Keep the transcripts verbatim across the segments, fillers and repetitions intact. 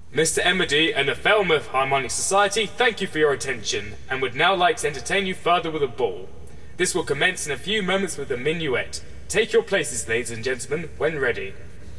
Mister Emedy and the Falmouth Harmonic Society thank you for your attention and would now like to entertain you further with a ball. This will commence in a few moments with a minuet. Take your places, ladies and gentlemen, when ready.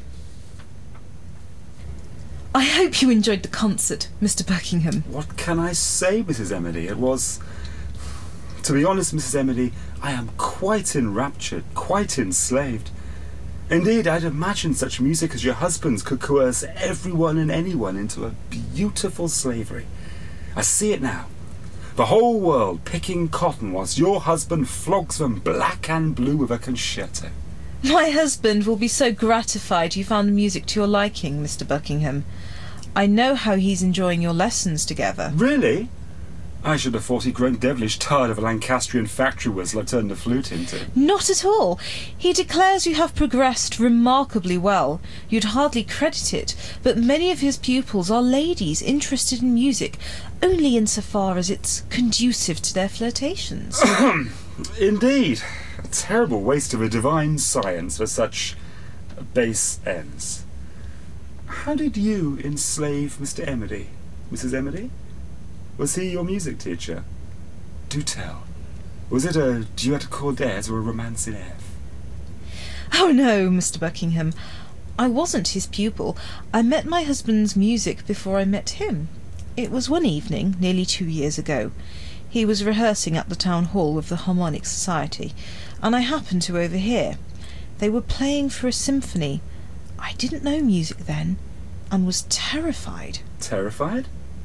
I hope you enjoyed the concert, Mister Buckingham. What can I say, Missus Emedy? It was... To be honest, Missus Emedy, I am quite enraptured, quite enslaved. Indeed, I'd imagine such music as your husband's could coerce everyone and anyone into a beautiful slavery. I see it now. The whole world picking cotton whilst your husband flogs them black and blue with a concerto. My husband will be so gratified you found the music to your liking, Mister Buckingham. I know how he's enjoying your lessons together. Really? I should have thought he'd grown devilish tired of a Lancastrian factory whistle I turned the flute into. Not at all. He declares you have progressed remarkably well. You'd hardly credit it, but many of his pupils are ladies interested in music, only insofar as it's conducive to their flirtations. Indeed. A terrible waste of a divine science for such base ends. How did you enslave Mister Emedy, Missus Emedy? Was he your music teacher? Do tell. Was it a duet cordairs or a romance in F? Oh no, Mister Buckingham. I wasn't his pupil. I met my husband's music before I met him. It was one evening, nearly two years ago. He was rehearsing at the town hall with the Harmonic Society, and I happened to overhear. They were playing for a symphony. I didn't know music then, and was terrified. Terrified?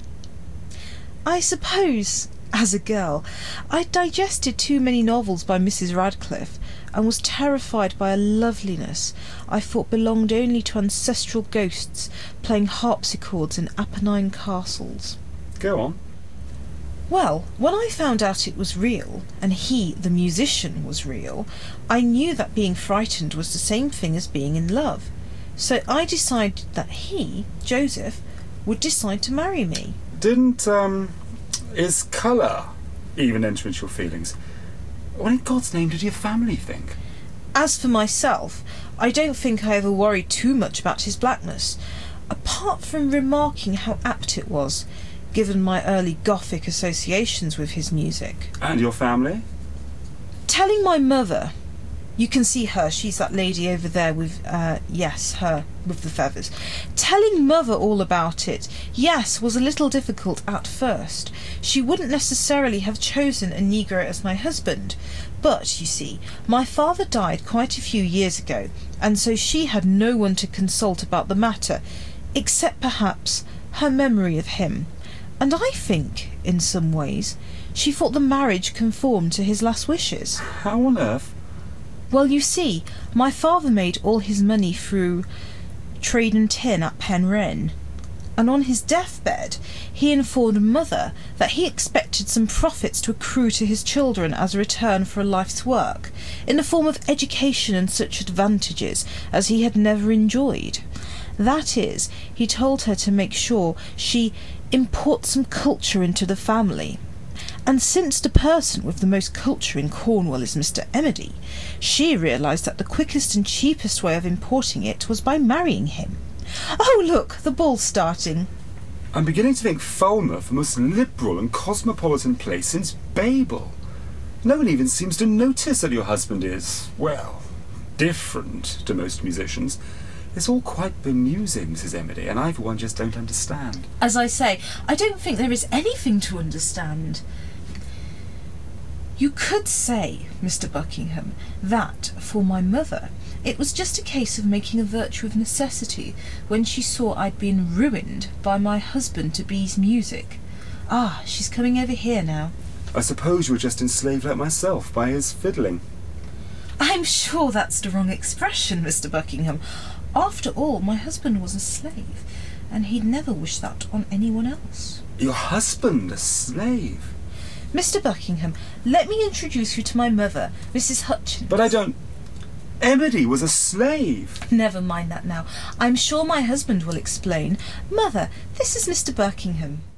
I suppose, as a girl, I'd digested too many novels by Missus Radcliffe, and was terrified by a loveliness I thought belonged only to ancestral ghosts playing harpsichords in Apennine castles. Go on. Well, when I found out it was real, and he, the musician, was real, I knew that being frightened was the same thing as being in love. So I decided that he, Joseph, would decide to marry me. Didn't, um, his colour even enter into your feelings? What in God's name did your family think? As for myself, I don't think I ever worried too much about his blackness, apart from remarking how apt it was, given my early Gothic associations with his music. And your family? Telling my mother... You can see her, she's that lady over there with, uh, yes, her, with the feathers. Telling mother all about it, yes, was a little difficult at first. She wouldn't necessarily have chosen a Negro as my husband. But, you see, my father died quite a few years ago, and so she had no one to consult about the matter, except perhaps her memory of him. And I think, in some ways, she thought the marriage conformed to his last wishes. How on earth? Well, you see, my father made all his money through trade and tin at Penryn, and on his deathbed he informed mother that he expected some profits to accrue to his children as a return for a life's work, in the form of education and such advantages as he had never enjoyed. That is, he told her to make sure she import some culture into the family. And since the person with the most culture in Cornwall is Mister Emedy, she realised that the quickest and cheapest way of importing it was by marrying him. Oh, look, the ball's starting. I'm beginning to think Falmouth the most liberal and cosmopolitan place since Babel. No one even seems to notice that your husband is, well, different to most musicians. It's all quite bemusing, Missus Emedy, and I, for one, just don't understand. As I say, I don't think there is anything to understand. You could say, Mister Buckingham, that, for my mother, it was just a case of making a virtue of necessity when she saw I'd been ruined by my husband to B's music. Ah, she's coming over here now. I suppose you were just enslaved like myself by his fiddling. I'm sure that's the wrong expression, Mister Buckingham. After all, my husband was a slave, and he'd never wish that on anyone else. Your husband a slave? Mister Buckingham, let me introduce you to my mother, Missus Hutchins. But I don't... Emedy was a slave. Never mind that now. I'm sure my husband will explain. Mother, this is Mister Buckingham.